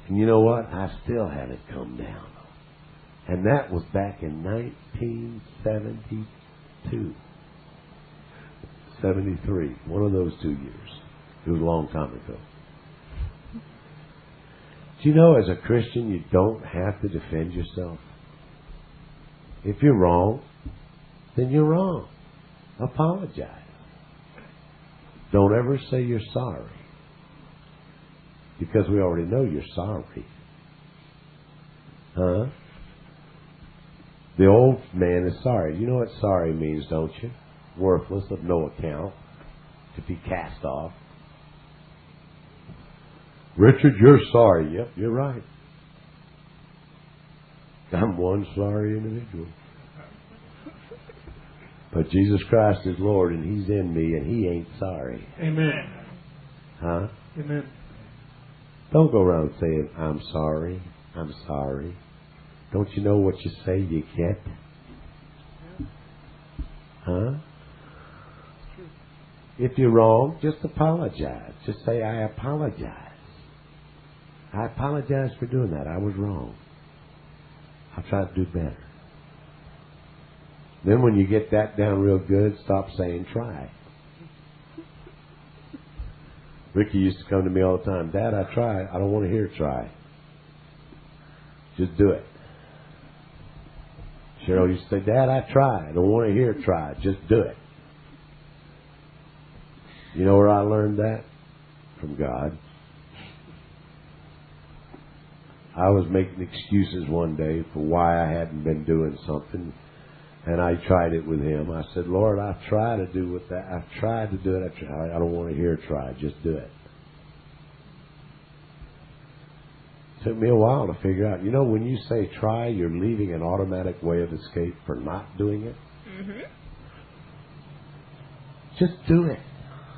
And you know what? I still haven't come down. And that was back in 1972. 73. One of those 2 years. It was a long time ago. Do you know, as a Christian, you don't have to defend yourself? If you're wrong, then you're wrong. Apologize. Don't ever say you're sorry. Because we already know you're sorry. Huh? The old man is sorry. You know what sorry means, don't you? Worthless, of no account, to be cast off. Richard, you're sorry. Yep, you're right. I'm one sorry individual. But Jesus Christ is Lord, and He's in me, and He ain't sorry. Amen. Huh? Amen. Don't go around saying, I'm sorry. I'm sorry. Don't you know what you say you get? Huh? If you're wrong, just apologize. Just say, I apologize. I apologize for doing that. I was wrong. I'll try to do better. Then when you get that down real good, stop saying try. Ricky used to come to me all the time. Dad, I try. I don't want to hear try. Just do it. Cheryl used to say, Dad, I try. I don't want to hear try. Just do it. You know where I learned that? From God. I was making excuses one day for why I hadn't been doing something, and I tried it with Him. I said, Lord, I've tried to do with that. I've tried to do it. I don't want to hear try. Just do it. It took me a while to figure out. You know, when you say try, you're leaving an automatic way of escape for not doing it. Mm-hmm. Just do it.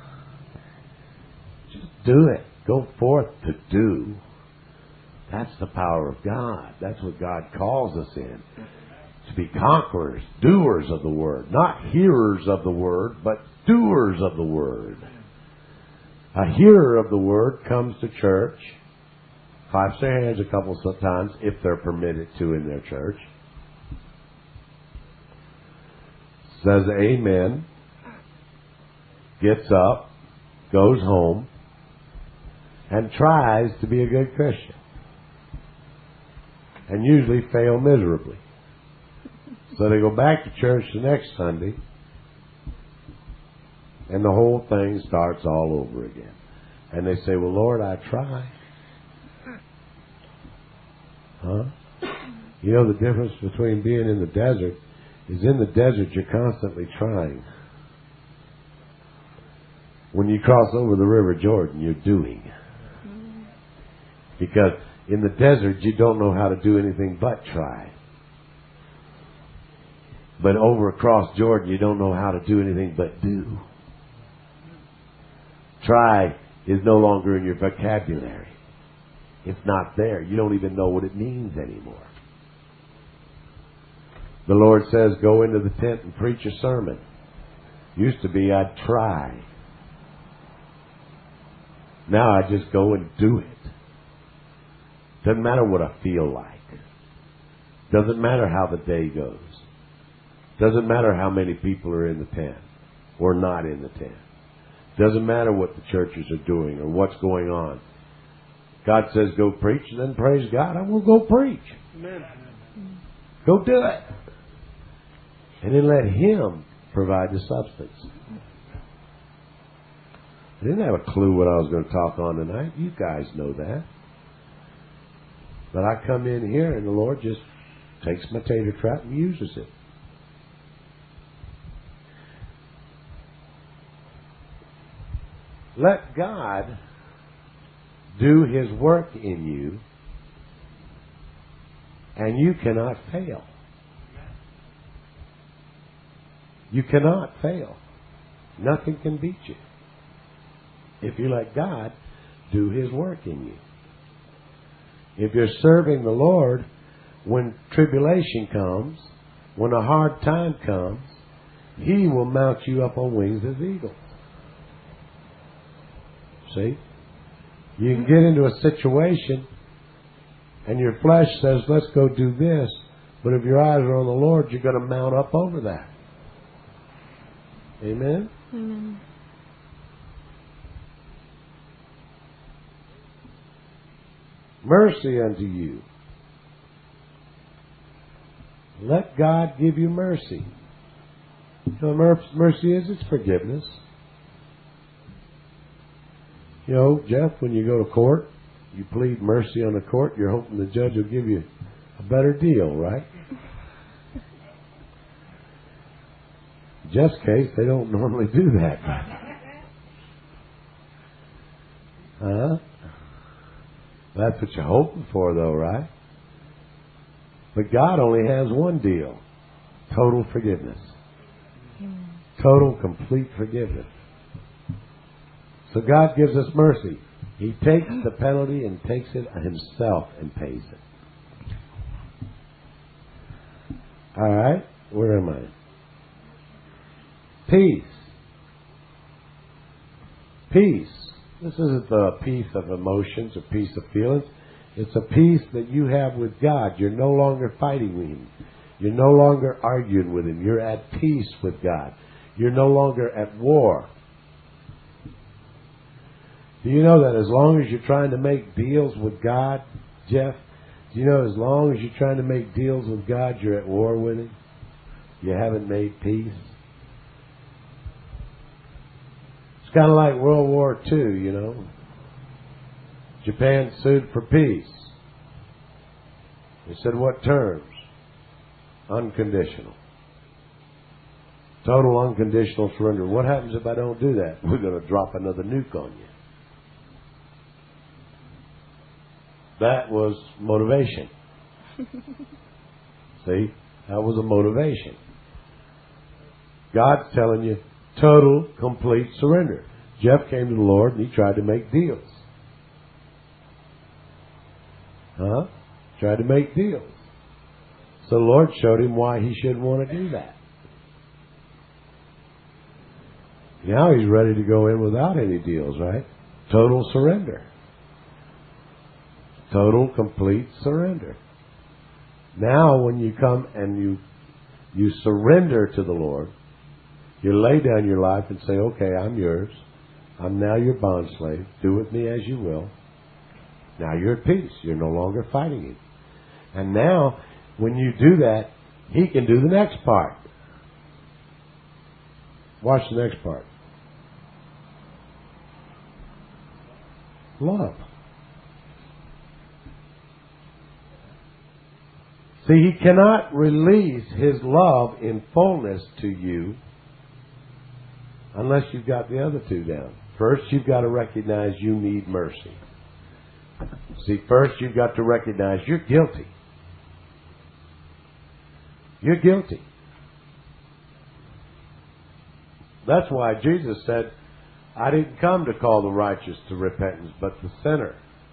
Just do it. Go forth to do. That's the power of God. That's what God calls us in. To be conquerors, doers of the Word. Not hearers of the Word, but doers of the Word. A hearer of the Word comes to church, claps their hands a couple of times, if they're permitted to in their church, says amen, gets up, goes home, and tries to be a good Christian. And usually fail miserably. So they go back to church the next Sunday, and the whole thing starts all over again. And they say, well, Lord, I try. Huh? You know the difference between being in the desert is in the desert you're constantly trying. When you cross over the River Jordan, you're doing. Because in the desert, you don't know how to do anything but try. But over across Jordan, you don't know how to do anything but do. Try is no longer in your vocabulary. It's not there. You don't even know what it means anymore. The Lord says, go into the tent and preach a sermon. Used to be, I'd try. Now I just go and do it. Doesn't matter what I feel like. Doesn't matter how the day goes. Doesn't matter how many people are in the tent or not in the tent. Doesn't matter what the churches are doing or what's going on. God says go preach, and then praise God, I will go preach. Amen. Go do it. And then let Him provide the substance. I didn't have a clue what I was going to talk on tonight. You guys know that. But I come in here and the Lord just takes my tater trap and uses it. Let God do His work in you, and you cannot fail. You cannot fail. Nothing can beat you if you let God do His work in you. If you're serving the Lord, when tribulation comes, when a hard time comes, He will mount you up on wings as eagles. See? You can get into a situation And your flesh says, let's go do this. But if your eyes are on the Lord, you're going to mount up over that. Amen? Amen. Mercy unto you. Let God give you mercy. You know what mercy is? It's forgiveness. You know, Jeff, when you go to court, you plead mercy on the court, you're hoping the judge will give you a better deal, right? Just case, they don't normally do that. Huh? That's what you're hoping for, though, right? But God only has one deal. Total forgiveness. Total, complete forgiveness. So God gives us mercy. He takes the penalty and takes it himself and pays it. All right? Where am I? Peace. Peace. This isn't a peace of emotions, a peace of feelings. It's a peace that you have with God. You're no longer fighting with Him. You're no longer arguing with Him. You're at peace with God. You're no longer at war. Do you know that as long as you're trying to make deals with God, Jeff, do you know as long as you're trying to make deals with God, you're at war with Him? You haven't made peace? It's kind of like World War II, you know. Japan sued for peace. They said, what terms? Unconditional. Total unconditional surrender. What happens if I don't do that? We're going to drop another nuke on you. That was motivation. See? That was a motivation. God's telling you, total, complete surrender. Jeff came to the Lord and he tried to make deals. Tried to make deals. So the Lord showed him why he shouldn't want to do that. Now he's ready to go in without any deals, right? Total surrender. Total, complete surrender. Now when you come and you surrender to the Lord, you lay down your life and say, okay, I'm yours. I'm now your bond slave. Do with me as you will. Now you're at peace. You're no longer fighting Him. And now, when you do that, He can do the next part. Watch the next part. Love. See, He cannot release His love in fullness to you unless you've got the other two down. First, you've got to recognize you need mercy. See, first you've got to recognize you're guilty. You're guilty. That's why Jesus said, I didn't come to call the righteous to repentance, but the sinner.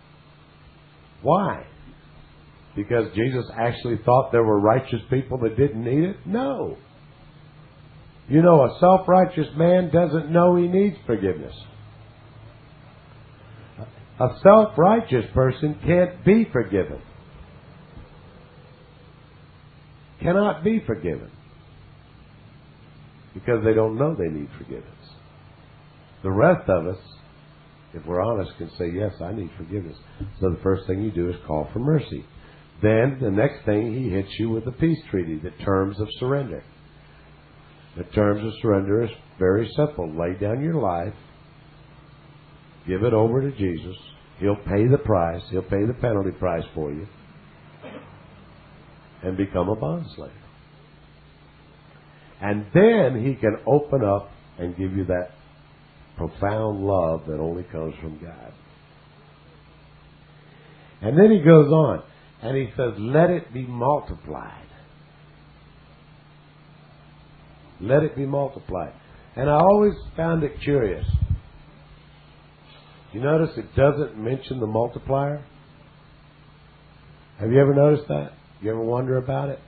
Why? Because Jesus actually thought there were righteous people that didn't need it? No. You know, a self-righteous man doesn't know he needs forgiveness. A self-righteous person can't be forgiven. Cannot be forgiven. Because they don't know they need forgiveness. The rest of us, if we're honest, can say, yes, I need forgiveness. So the first thing you do is call for mercy. Then the next thing, He hits you with the peace treaty, the terms of surrender. The terms of surrender is very simple. Lay down your life. Give it over to Jesus. He'll pay the price. He'll pay the penalty price for you. And become a bondslave. And then He can open up and give you that profound love that only comes from God. And then He goes on and He says, let it be multiplied. Let it be multiplied. And I always found it curious. You notice it doesn't mention the multiplier? Have you ever noticed that? You ever wonder about it?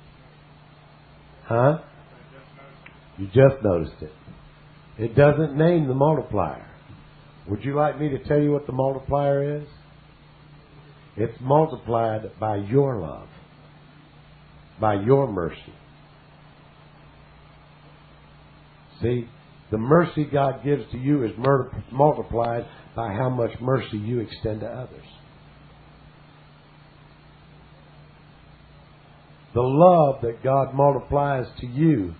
Huh? You just noticed it. It doesn't name the multiplier. Would you like me to tell you what the multiplier is? It's multiplied by your love, by your mercy. See, the mercy God gives to you is multiplied by how much mercy you extend to others. The love that God multiplies to you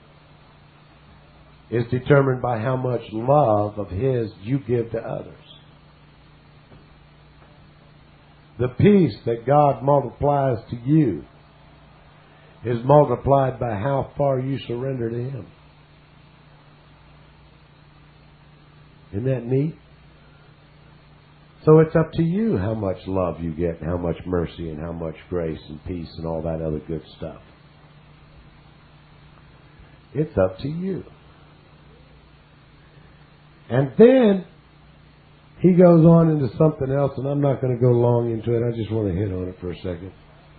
is determined by how much love of His you give to others. The peace that God multiplies to you is multiplied by how far you surrender to Him. Isn't that neat? So it's up to you how much love you get, and how much mercy, and how much grace and peace and all that other good stuff. It's up to you. And then he goes on into something else, and I'm not going to go long into it. I just want to hit on it for a second.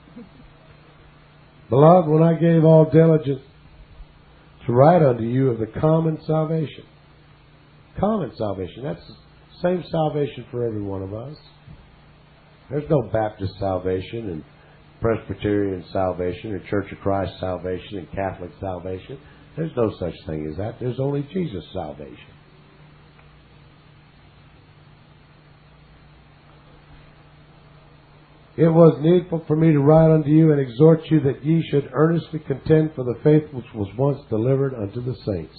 Beloved, when I gave all diligence to write unto you of the common salvation. Common salvation. That's the same salvation for every one of us. There's no Baptist salvation and Presbyterian salvation or Church of Christ salvation and Catholic salvation. There's no such thing as that. There's only Jesus' salvation. It was needful for me to write unto you and exhort you that ye should earnestly contend for the faith which was once delivered unto the saints.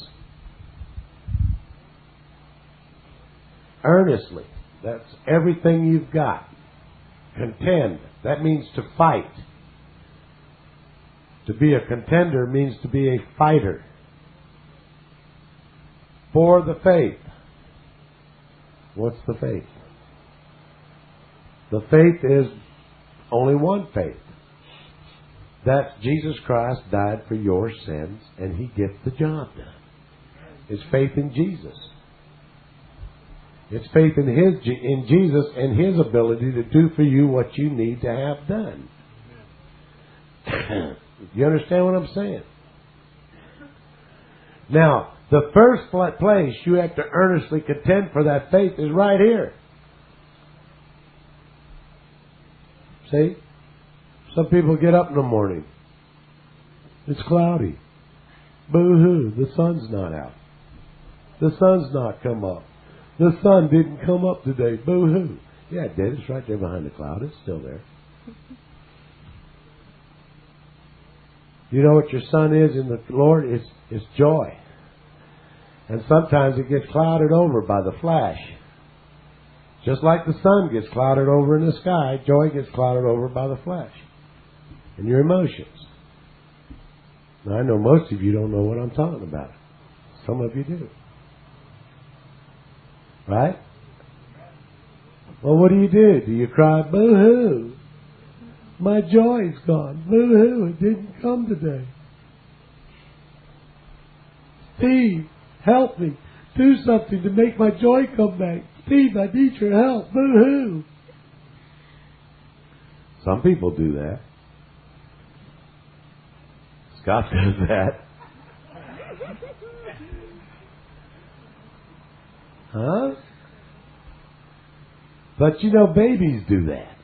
Earnestly. That's everything you've got. Contend. That means to fight. To be a contender means to be a fighter. For the faith. What's the faith? The faith is only one faith. That Jesus Christ died for your sins and He gets the job done. It's faith in Jesus. It's faith in Jesus and His ability to do for you what you need to have done. You understand what I'm saying? Now, the first place you have to earnestly contend for that faith is right here. See? Some people get up in the morning. It's cloudy. Boo-hoo. The sun's not out. The sun's not come up. The sun didn't come up today. Boo-hoo. Yeah, it did. It's right there behind the cloud. It's still there. You know what your sun is in the Lord? It's joy. And sometimes it gets clouded over by the flash. Just like the sun gets clouded over in the sky, joy gets clouded over by the flesh and your emotions. Now, I know most of you don't know what I'm talking about. Some of you do. Right? Well, what do? Do you cry, boo-hoo? My joy's gone. Boo-hoo, it didn't come today. Steve, help me. Do something to make my joy come back. Steve, I need your help. Boo-hoo. Some people do that. Scott does that. Huh? But you know, babies do that.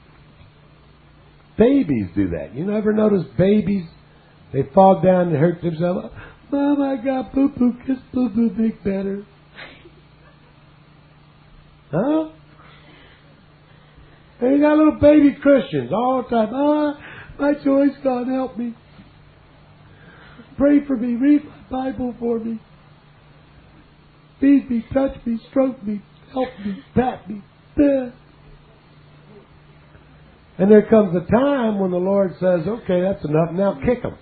Babies do that. You never notice babies? They fall down and hurt themselves. Mom, I got boo-boo. Kiss boo-boo big better. Huh? And you got little baby Christians all the time. My joy's gone. Help me. Pray for me. Read my Bible for me. Feed me, touch me, stroke me, help me, pat me. And there comes a time when the Lord says, okay, that's enough. Now kick them.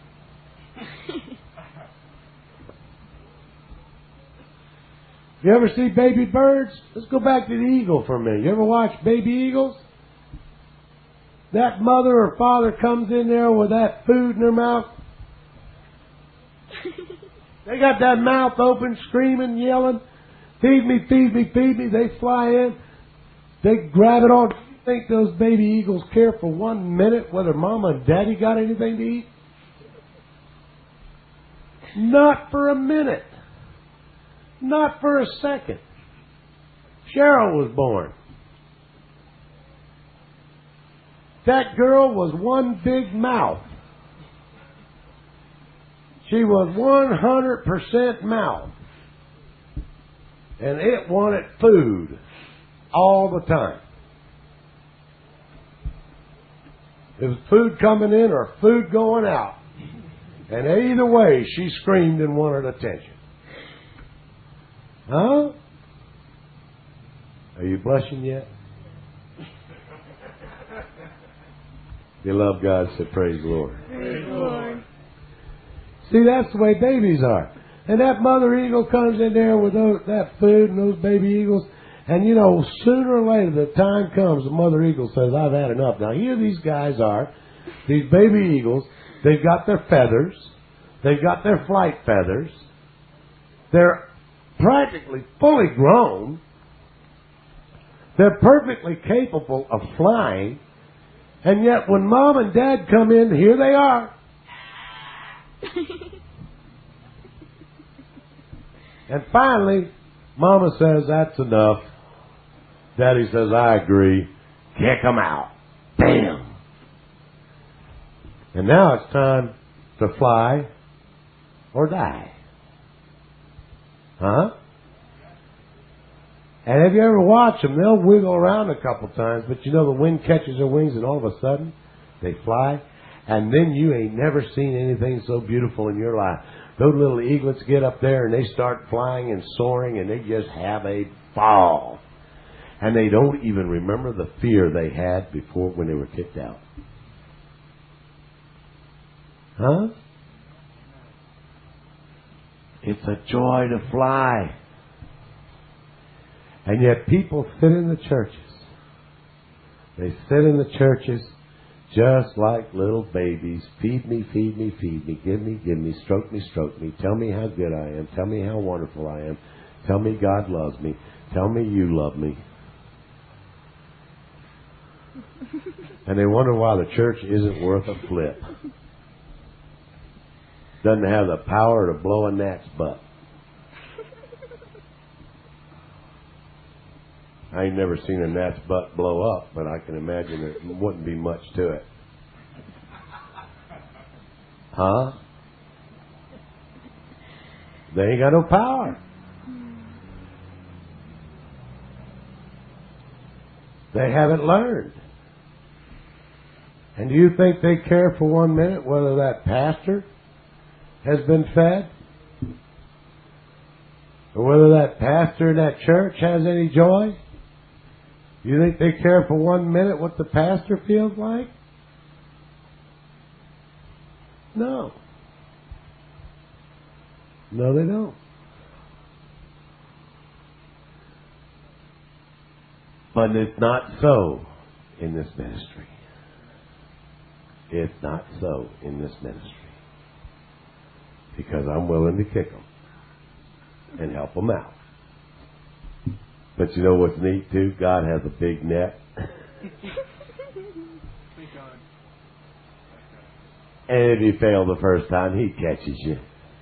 You ever see baby birds? Let's go back to the eagle for a minute. You ever watch baby eagles? That mother or father comes in there with that food in their mouth. They got that mouth open, screaming, yelling, feed me, feed me, feed me. They fly in. They grab it all. Do you think those baby eagles care for 1 minute whether mama and daddy got anything to eat? Not for a minute. Not for a second. Cheryl was born. That girl was one big mouth. She was 100% mouth. And it wanted food all the time. There was food coming in or food going out. And either way, she screamed and wanted attention. Huh? Are you blushing yet? You love God, say praise the Lord. Praise the Lord. See, that's the way babies are. And that mother eagle comes in there with that food and those baby eagles. And, you know, sooner or later, the time comes, the mother eagle says, I've had enough. Now, here these guys are, these baby eagles. They've got their feathers. They've got their flight feathers. They're practically fully grown. They're perfectly capable of flying. And yet, when Mom and Dad come in, here they are. And finally, Mama says, that's enough. Daddy says, I agree. Kick them out. Bam! And now it's time to fly or die. Huh? And have you ever watched them? They'll wiggle around a couple times, but you know the wind catches their wings and all of a sudden they fly. And then you ain't never seen anything so beautiful in your life. Those little eaglets get up there and they start flying and soaring and they just have a ball. And they don't even remember the fear they had before when they were kicked out. Huh? It's a joy to fly. And yet people sit in the churches. They sit in the churches just like little babies. Feed me, feed me, feed me. Give me, give me. Stroke me, stroke me. Tell me how good I am. Tell me how wonderful I am. Tell me God loves me. Tell me you love me. And they wonder why the church isn't worth a flip. Doesn't have the power to blow a gnat's butt. I ain't never seen a gnat's butt blow up, but I can imagine there wouldn't be much to it. Huh? They ain't got no power. They haven't learned. And do you think they care for 1 minute whether that pastor has been fed? Or whether that pastor in that church has any joy? You think they care for 1 minute what the pastor feels like? No. No, they don't. But it's not so in this ministry. It's not so in this ministry. Because I'm willing to kick them and help them out. But you know what's neat too? God has a big net. And if you fail the first time, He catches you.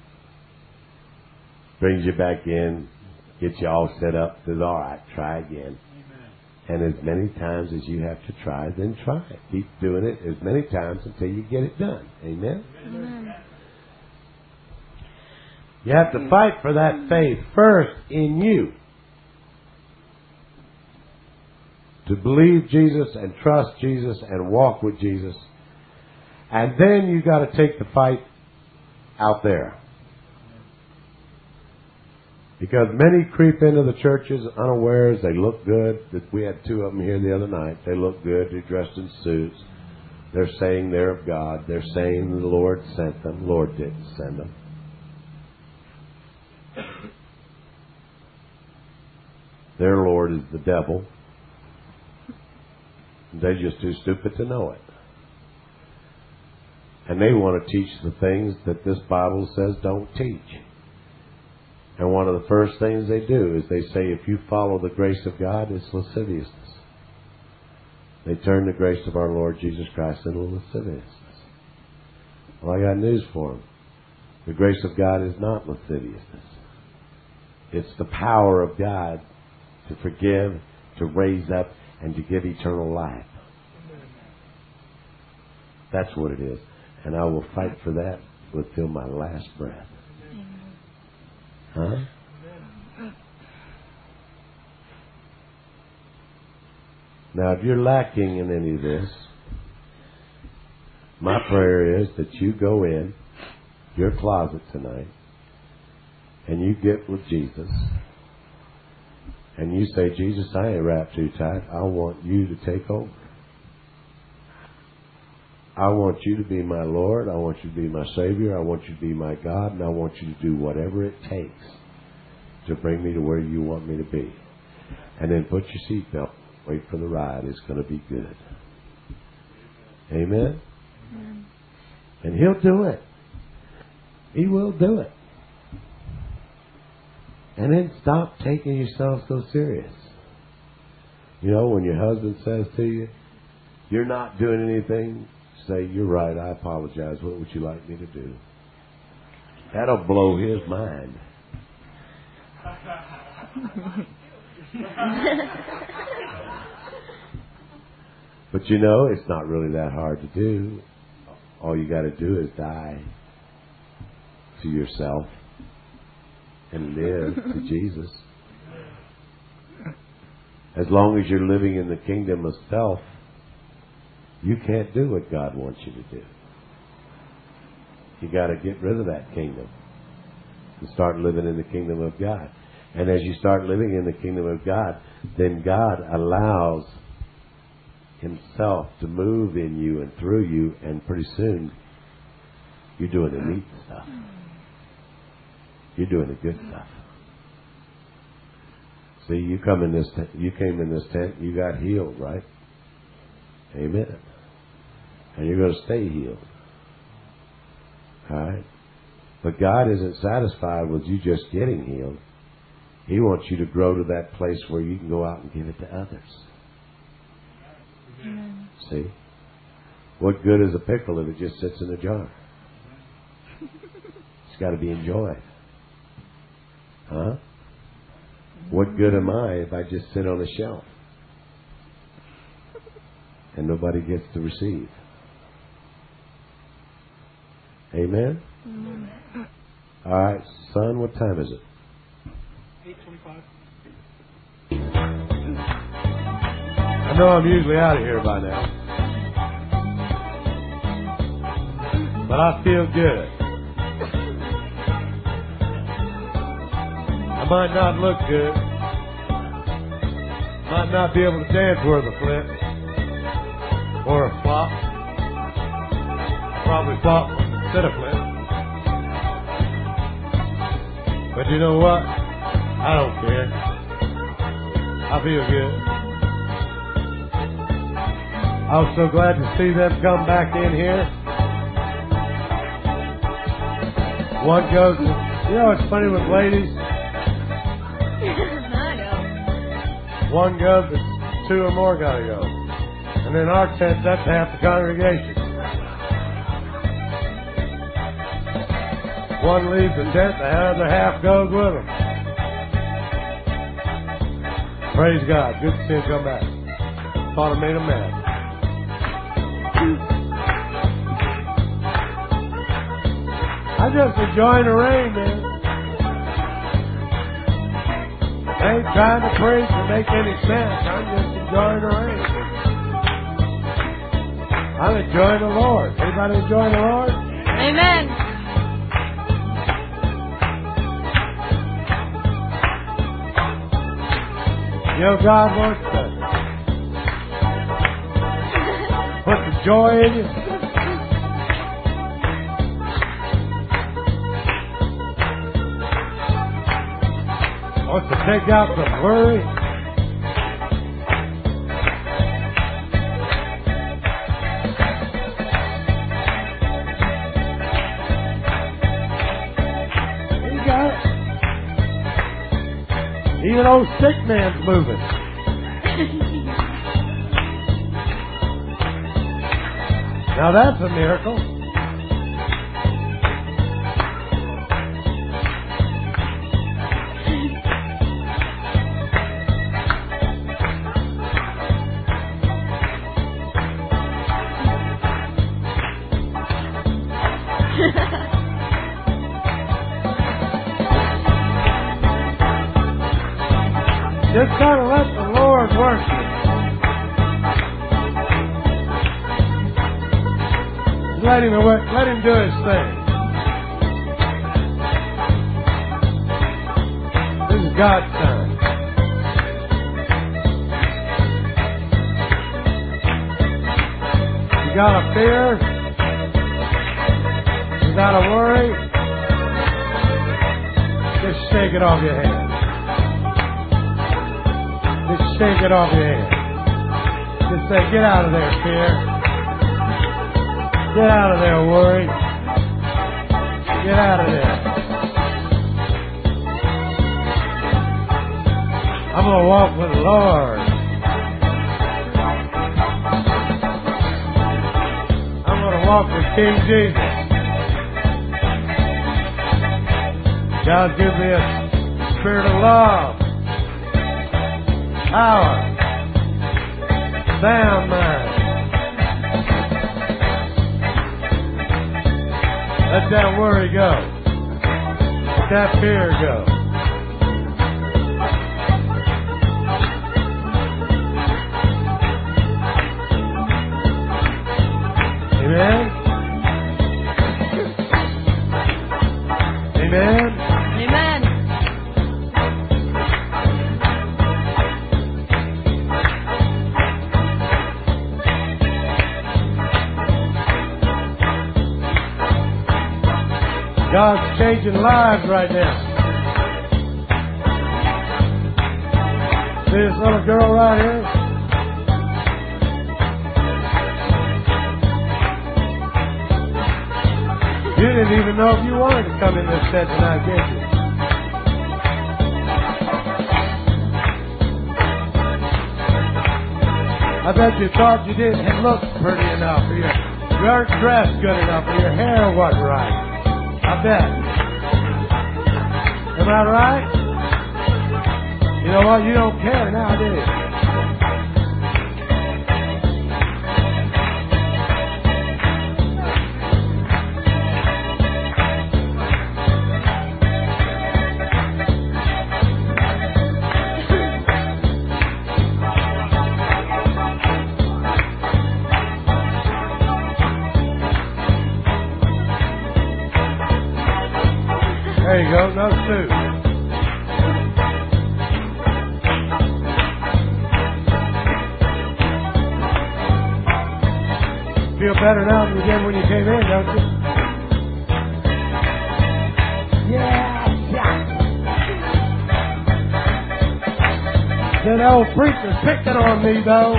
Brings you back in, gets you all set up, says, all right, try again. And as many times as you have to try, then try it. Keep doing it as many times until you get it done. Amen? Amen. You have to fight for that faith first in you. To believe Jesus and trust Jesus and walk with Jesus. And then you got to take the fight out there. Because many creep into the churches unawares. They look good. We had 2 of them here the other night. They look good. They're dressed in suits. They're saying they're of God. They're saying the Lord sent them. The Lord didn't send them. Their Lord is the devil. They're just too stupid to know it. And they want to teach the things that this Bible says don't teach. And one of the first things they do is they say, if you follow the grace of God, it's lasciviousness. They turn the grace of our Lord Jesus Christ into lasciviousness. Well, I got news for them. The grace of God is not lasciviousness. It's the power of God to forgive, to raise up, and to give eternal life. That's what it is. And I will fight for that till my last breath. Huh? Now, if you're lacking in any of this, my prayer is that you go in your closet tonight and you get with Jesus and you say, Jesus, I ain't wrapped too tight. I want you to take over. I want you to be my Lord. I want you to be my Savior. I want you to be my God. And I want you to do whatever it takes to bring me to where you want me to be. And then put your seatbelt. Wait for the ride. It's going to be good. Amen? Amen. And He'll do it. He will do it. And then stop taking yourself so serious. You know, when your husband says to you, you're not doing anything, say, you're right, I apologize. What would you like me to do? That'll blow his mind. But you know, it's not really that hard to do. All you got to do is die to yourself and live to Jesus. As long as you're living in the kingdom of self, you can't do what God wants you to do. You got to get rid of that kingdom and start living in the kingdom of God. And as you start living in the kingdom of God, then God allows Himself to move in you and through you, and pretty soon you're doing the neat stuff. You're doing the good stuff. See, you came in this tent, you got healed, right? Amen. And you're going to stay healed. All right? But God isn't satisfied with you just getting healed. He wants you to grow to that place where you can go out and give it to others. Amen. See? What good is a pickle if it just sits in a jar? It's got to be enjoyed. Huh? What good am I if I just sit on a shelf and nobody gets to receive? Amen? Amen. All right, son, what time is it? 8:25. I know I'm usually out of here by now, but I feel good. I might not look good. Might not be able to dance worth a flip or a flop. Probably flop instead of flip. But you know what? I don't care. I feel good. I was so glad to see them come back in here. One goes, you know, it's funny with ladies. One goes, but two or more gotta go. And in our tent, that's half the congregation. One leaves the tent, the other half goes with them. Praise God. Good to see him come back. Thought I made him mad. I'm just enjoying the rain, man. I ain't trying to preach or make any sense. I'm just enjoying the rain. I'm enjoying the Lord. Anybody enjoying the Lord? Amen. You know, God wants to put the joy in you. Wants to take out the worry. You got it. Even old sick man's moving. Now that's a miracle. gotta let the Lord work you. Let him do his thing. This is God's time. You got a fear? You got a worry? Just shake it off your head. Just shake it off your head. Just say, get out of there, fear. Get out of there, worry. Get out of there. I'm going to walk with the Lord. I'm going to walk with King Jesus. God give me a spirit of love, power, sound mind. Let that worry go. Let that fear go. Amen? Amen? Amen. God's changing lives right now. See this little girl right here? You didn't even know if you wanted to come in this set tonight, did you? I bet you thought you didn't look pretty enough, or you weren't dressed good enough, or your hair wasn't right. I bet. Am I right? You know what? You don't care now, do you? There you go, those two. Feel better now than you did when you came in, don't you? Yeah. That old preacher picking on me, though.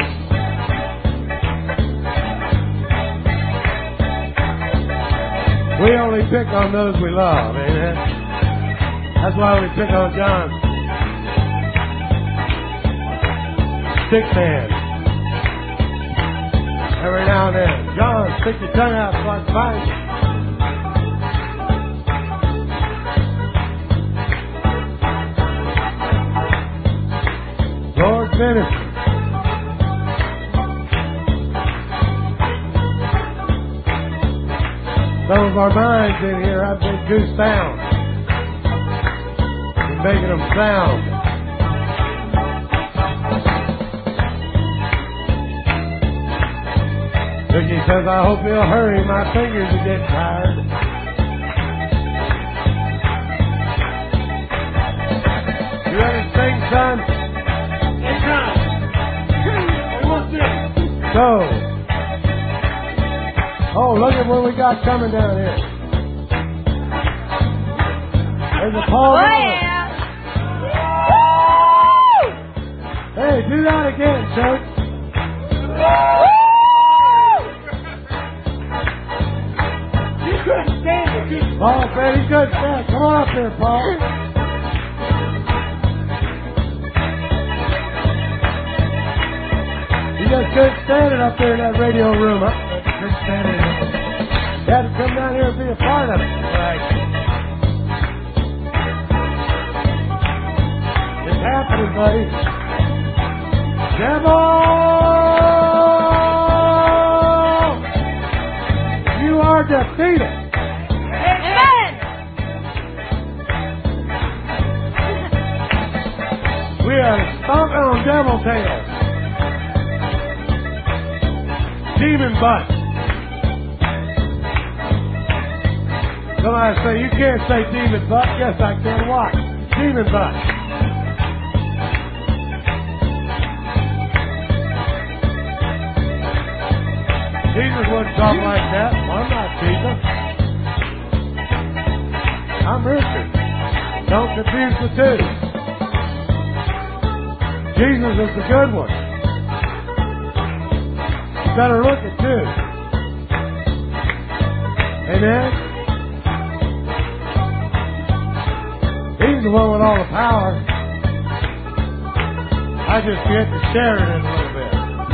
We only pick on those we love, amen? That's why we pick on John. Stick man. Every now and then. John, stick your tongue out so I can find you. Lord's ministry. Some of our minds in here have been too sound. We're making them sound. Ricky says, I hope he'll hurry. My fingers are getting tired. You ready to sing, son? It's time. Hey, what's this? So. Oh, look at what we got coming down here. There's a Paul. Oh, yeah. Hey, do that again, church. You couldn't stand it, could you? Paul said he could stand. Come on up here, Paul. You just couldn't stand it up there in that radio room, huh? Couldn't stand it. You had to come down here and be a part of it. Right. It's happening, buddy. Devil! You are defeated. Amen. We are stomping tail. Demon butt. Somebody say, you can't say demon butt. Yes, I can. Watch. Demon butt. Jesus wouldn't talk like that. Well, I'm not Jesus. I'm Richard. Don't confuse the two. Jesus is the good one. You better look at two. Amen? He's the one with all the power. I just get to share it in a little bit.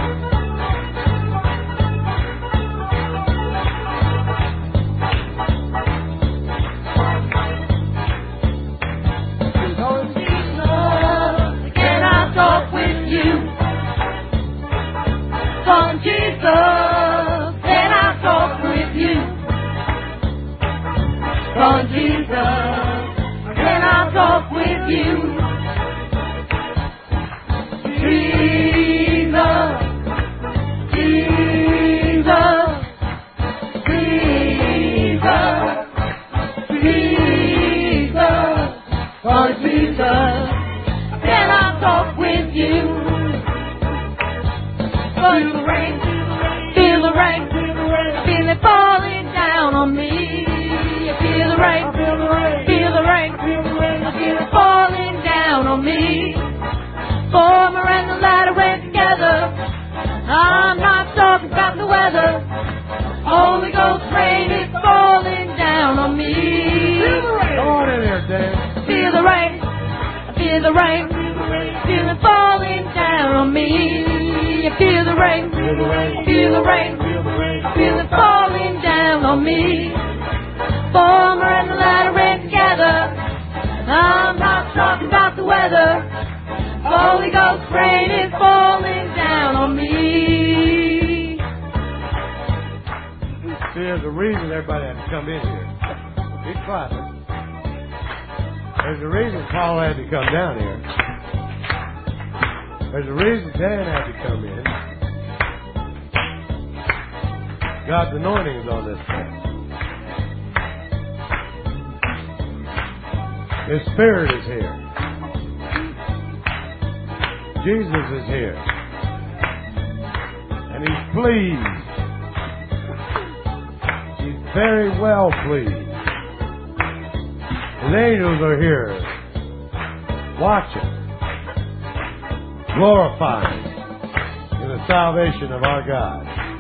Of our God.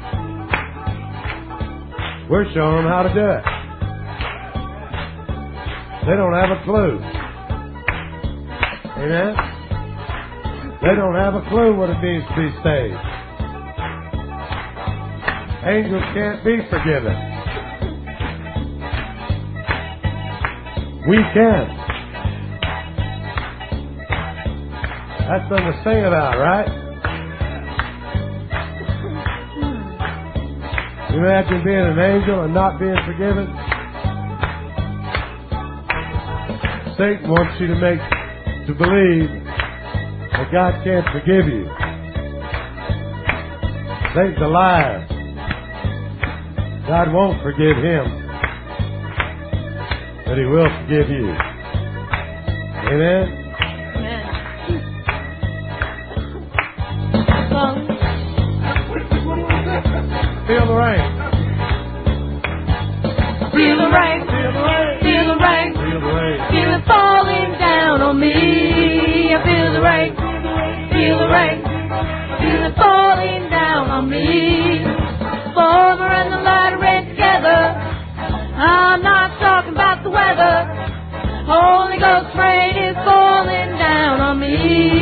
We're showing them how to do it. They don't have a clue. Amen? They don't have a clue what it means to be saved. Angels can't be forgiven. We can. That's something to sing about, right? Imagine being an angel and not being forgiven. Satan wants you to believe that God can't forgive you. Satan's a liar. God won't forgive him, but he will forgive you. Amen? Feel the rain. Feel the rain. Feel the rain. Feel the rain. Feel the rain. Feel it falling down on me. I feel the rain. Feel the rain. Feel it falling down on me. Former and the light ran together. I'm not talking about the weather. Holy Ghost rain is falling down on me.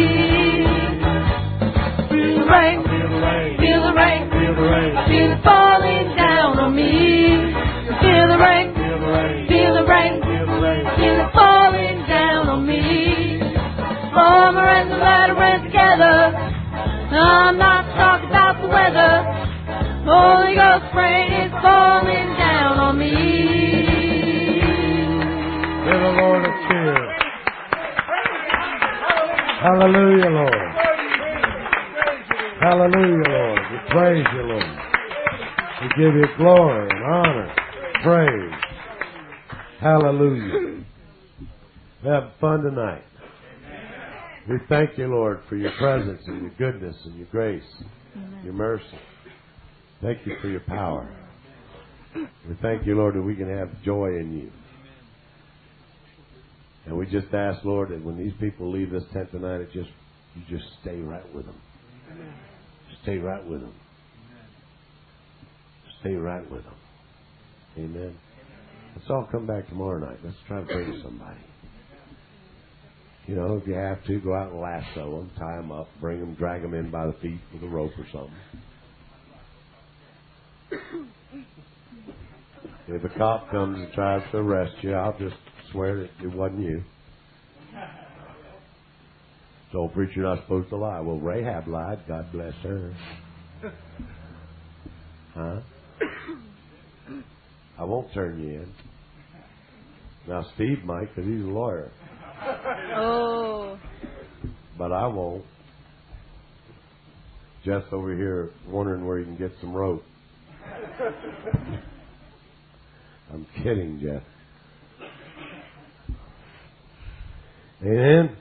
Feel the rain. Feel the rain. Feel the rain. Feel the rain. Feel it falling down on me. Feel the rain. Feel the rain. Feel the rain. Feel the rain. Feel it falling down on me. Farmer and the ladder ran together. I'm not talking about the weather. Holy Ghost rain is falling down on me. Give the Lord a cheer. Hallelujah, Lord. praise you, Lord. We give you glory and honor, praise. Hallelujah. Have fun tonight. We thank you, Lord, for your presence and your goodness and your grace, your mercy. Thank you for your power. We thank you, Lord, that we can have joy in you. And we just ask, Lord, that when these people leave this tent tonight, you just stay right with them. Stay right with them. Stay right with them. Amen. Let's all come back tomorrow night. Let's try to pray to somebody. You know, if you have to, go out and lasso them, tie them up, bring them, drag them in by the feet with a rope or something. If a cop comes and tries to arrest you, I'll just swear that it wasn't you. So, preacher, you're not supposed to lie. Well, Rahab lied. God bless her. Huh? I won't turn you in. Now, Steve might, because he's a lawyer. Oh. But I won't. Jeff's over here wondering where he can get some rope. I'm kidding, Jeff. Amen?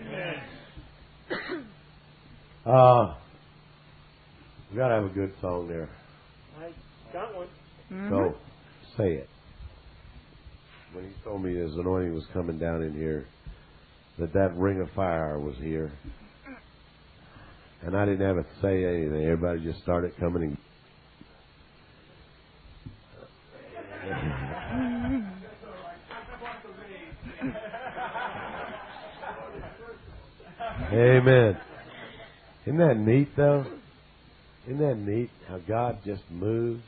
We got to have a good song there. I got one. So, say it. When he told me his anointing was coming down in here, that ring of fire was here. And I didn't have to say anything. Everybody just started coming in. Amen. Isn't that neat, though? Isn't that neat how God just moves?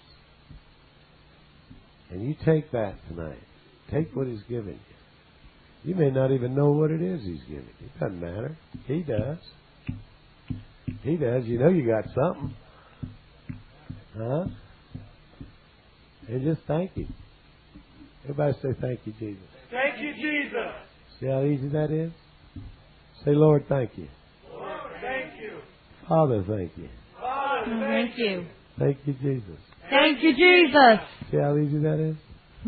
And you take that tonight. Take what He's given you. You may not even know what it is He's giving you. It doesn't matter. He does. He does. You know you got something. Huh? And just thank Him. Everybody say thank you, Jesus. Thank you, Jesus. See how easy that is? Say, Lord, thank you. Lord, thank you. Father, thank you. Father, Thank you. Thank you, Jesus. Thank you, Jesus. See how easy that is?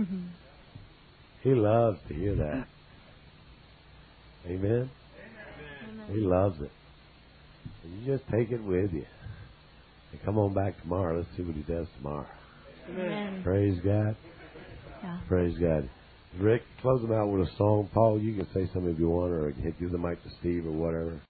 He loves to hear that. Amen? He loves it. And you just take it with you. And come on back tomorrow. Let's see what He does tomorrow. Amen. Praise God. Yeah. Praise God. Rick, close them out with a song. Paul, you can say something if you want, or give the mic to Steve or whatever.